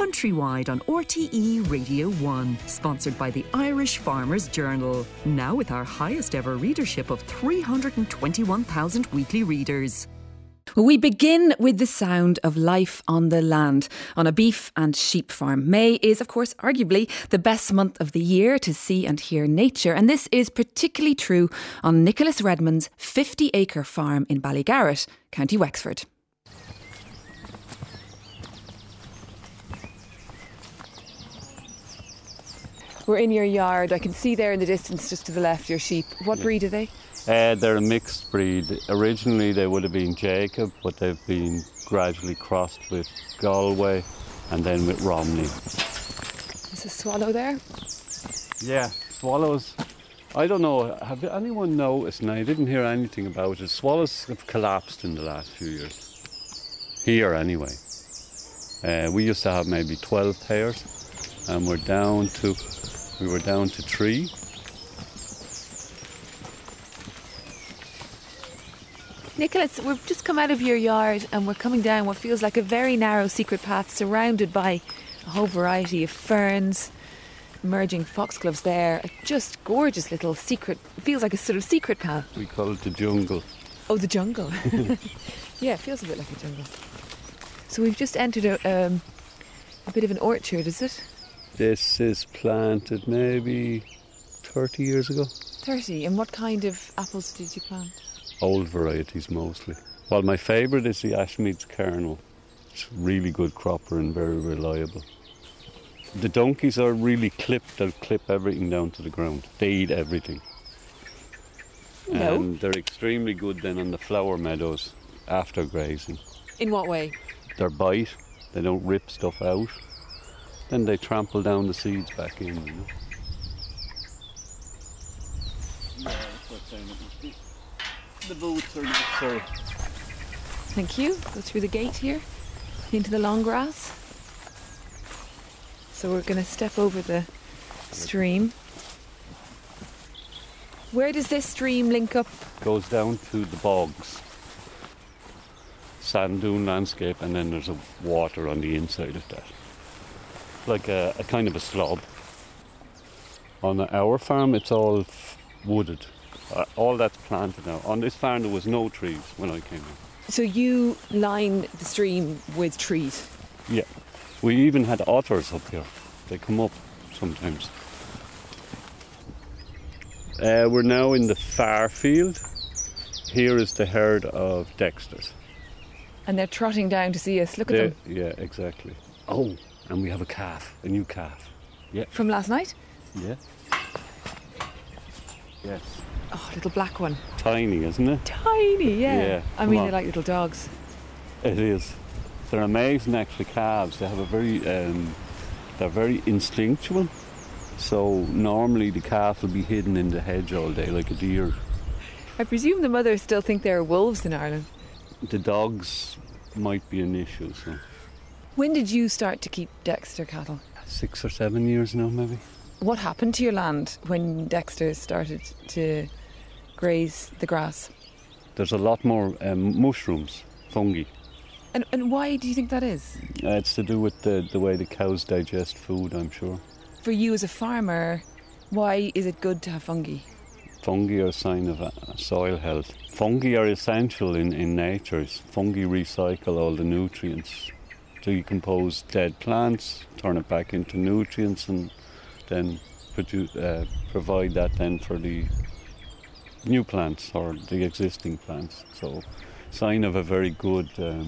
countrywide on RTE Radio 1, sponsored by the Irish Farmers Journal. Now with our highest ever readership of 321,000 weekly readers. We begin with the sound of life on the land, on a beef and sheep farm. May is, of course, arguably the best month of the year to see and hear nature, and this is particularly true on Nicholas Redmond's 50-acre farm in Ballygarrett, County Wexford. We're in your yard. I can see there in the distance, just to the left, your sheep. What breed are they? They're a mixed breed. Originally they would have been Jacob, but they've been gradually crossed with Galway and then with Romney. There's a swallow there? Yeah, swallows. I don't know, have anyone noticed, and I didn't hear anything about it, swallows have collapsed in the last few years. Here anyway. We used to have maybe 12 pairs and we were down to 3. Nicholas, we've just come out of your yard and we're coming down what feels like a very narrow secret path surrounded by a whole variety of ferns, emerging foxgloves there. A just gorgeous little secret, feels like a sort of secret path. We call it the jungle. Oh, the jungle. Yeah, it feels a bit like a jungle. So we've just entered a bit of an orchard, is it? This is planted maybe 30 years ago. 30? And what kind of apples did you plant? Old varieties mostly. Well, my favourite is the Ashmead's Kernel. It's a really good cropper and very reliable. The donkeys are really clipped. They'll clip everything down to the ground. They eat everything. No. And they're extremely good then on the flower meadows after grazing. In what way? They bite. They don't rip stuff out. Then they trample down the seeds back in, you know. Yeah, that's what I'm saying. It must be. The boots are necessary. Thank you. Go through the gate here into the long grass. So we're going to step over the stream. Where does this stream link up? Goes down to the bogs. Sand dune landscape, and then there's a water on the inside of that. Like a kind of a slob. On our farm it's all wooded. All that's planted now. On this farm there was no trees when I came in. So you line the stream with trees? Yeah. We even had otters up here. They come up sometimes. We're now in the far field. Here is the herd of Dexters. And they're trotting down to see us. Look at them. Yeah, exactly. Oh, and we have a new calf. Yeah. From last night? Yeah. Yes. Oh, little black one. Tiny, isn't it? Tiny, yeah. Yeah. I mean, they're like little dogs. It is. They're amazing, actually, calves. They have a very, they're very instinctual. So normally the calf will be hidden in the hedge all day like a deer. I presume the mothers still think there are wolves in Ireland. The dogs might be an issue, so. When did you start to keep Dexter cattle? 6 or 7 years now, maybe. What happened to your land when Dexter started to graze the grass? There's a lot more mushrooms, fungi. And why do you think that is? It's to do with the way the cows digest food, I'm sure. For you as a farmer, why is it good to have fungi? Fungi are a sign of soil health. Fungi are essential in nature. Fungi recycle all the nutrients, decompose dead plants, turn it back into nutrients, and then provide that then for the new plants or the existing plants. So, sign of a very good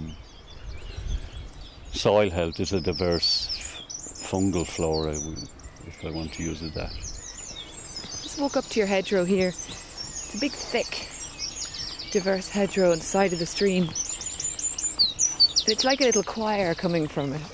soil health is a diverse fungal flora, if I want to use it that. Let's walk up to your hedgerow here. It's a big, thick, diverse hedgerow on the side of the stream. And it's like a little choir coming from it.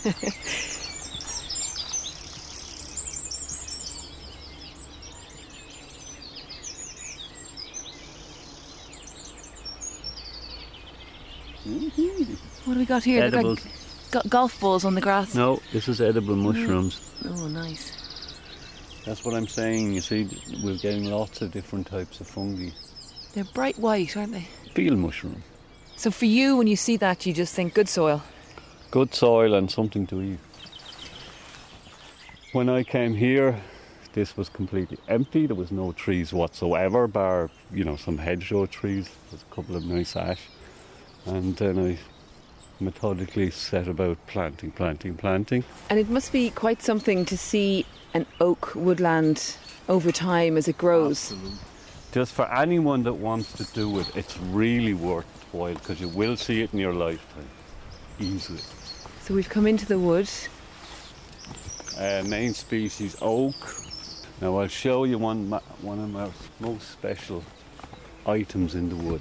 What do we got here? Edibles. Like golf balls on the grass? No, this is edible mushrooms. Oh, nice. That's what I'm saying. You see, we're getting lots of different types of fungi. They're bright white, aren't they? Field mushroom. So for you, when you see that, you just think good soil? Good soil and something to eat. When I came here, this was completely empty. There was no trees whatsoever, bar, some hedgerow trees. There's a couple of nice ash. And then I methodically set about planting. And it must be quite something to see an oak woodland over time as it grows. Absolutely. Just for anyone that wants to do it, it's really worthwhile because you will see it in your lifetime, easily. So we've come into the wood. Main species oak. Now I'll show you one of our most special items in the wood,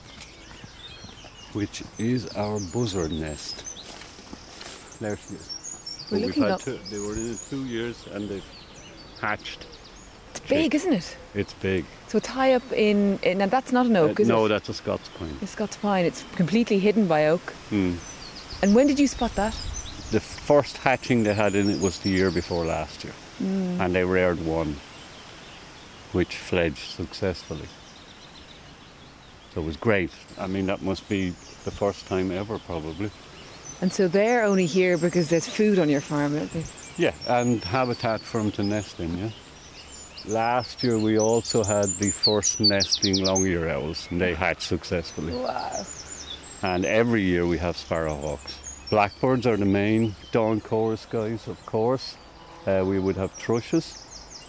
which is our buzzard nest. There she is. We're looking up. They were in it 2 years and they've hatched. It's big, isn't it? It's big. So it's high up in and that's not an oak, is it? No, that's a Scots pine. A Scots pine. It's completely hidden by oak. And when did you spot that? The first hatching they had in it was the year before last year. And they reared one, which fledged successfully. So it was great. I mean, that must be the first time ever, probably. And so they're only here because there's food on your farm, aren't they? Yeah, and habitat for them to nest in, yeah. Last year we also had the first nesting long-ear owls, and they hatched successfully. Wow. And every year we have sparrowhawks. Blackbirds are the main dawn chorus guys, of course. We would have thrushes,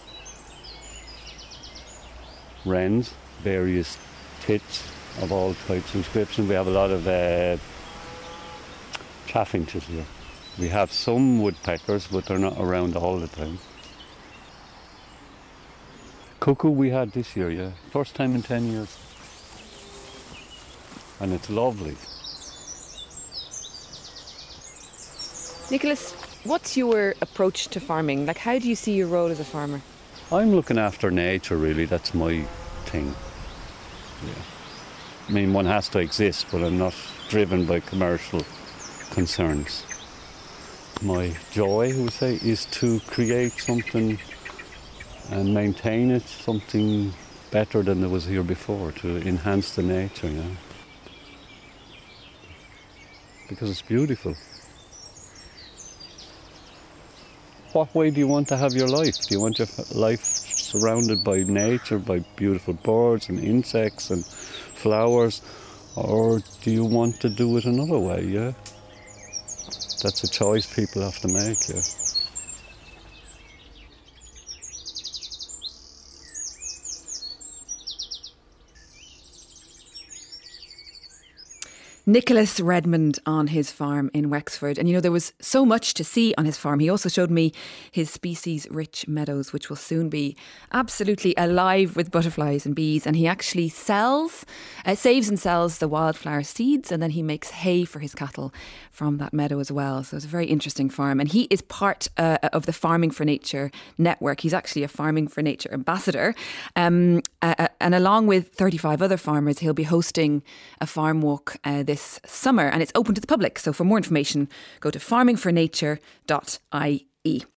wrens, various tits of all types and descriptions. We have a lot of chaffinches here. We have some woodpeckers, but they're not around all the time. Cuckoo we had this year, yeah. First time in 10 years. And it's lovely. Nicholas, what's your approach to farming? Like, how do you see your role as a farmer? I'm looking after nature, really. That's my thing. Yeah. I mean, one has to exist, but I'm not driven by commercial concerns. My joy, I would say, is to create something and maintain it, something better than there was here before, to enhance the nature, because it's beautiful. What way do you want to have your life? Do you want your life surrounded by nature, by beautiful birds and insects and flowers, or do you want to do it another way, yeah? That's a choice people have to make, yeah. Nicholas Redmond on his farm in Wexford. And there was so much to see on his farm. He also showed me his species-rich meadows, which will soon be absolutely alive with butterflies and bees. And he actually saves and sells the wildflower seeds, and then he makes hay for his cattle from that meadow as well. So it's a very interesting farm. And he is part of the Farming for Nature network. He's actually a Farming for Nature ambassador. And along with 35 other farmers, he'll be hosting a farm walk this summer, and it's open to the public. So for more information, go to farmingfornature.ie.